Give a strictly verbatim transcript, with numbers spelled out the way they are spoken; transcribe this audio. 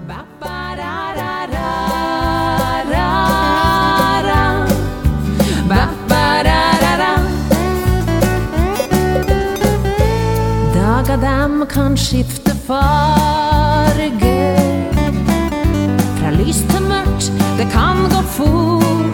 Dager dem kan skifte farge, fra lys til mørkt, det kan gå fort.